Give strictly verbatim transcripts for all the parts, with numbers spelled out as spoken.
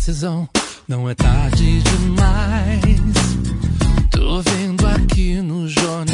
decisão, não é tarde demais. Tô vendo aqui nos jornais.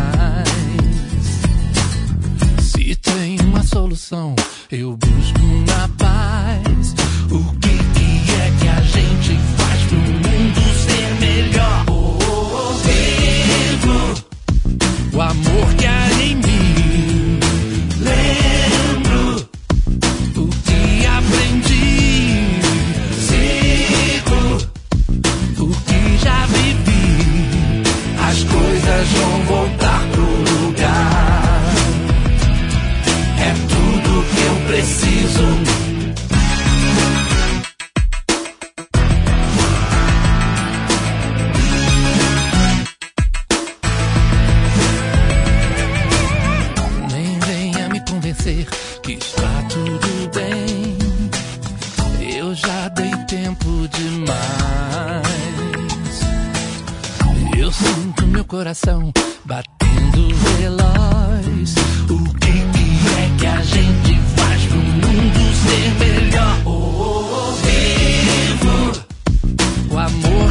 Se tem uma solução, eu busco na paz. O que, que é que a gente faz pro mundo ser melhor? Oh, oh, oh. Vivo o amor que há em mim. Lembro o que aprendi. Sigo o que já vivi. As coisas vão voltar pro lugar. É tudo que eu preciso. Nem venha me convencer que está tudo bem. Eu já dei tempo demais. Eu sinto meu coração batendo veloz. O que, que é que a gente faz pro mundo ser melhor? Oh, oh, oh. Vivo o amor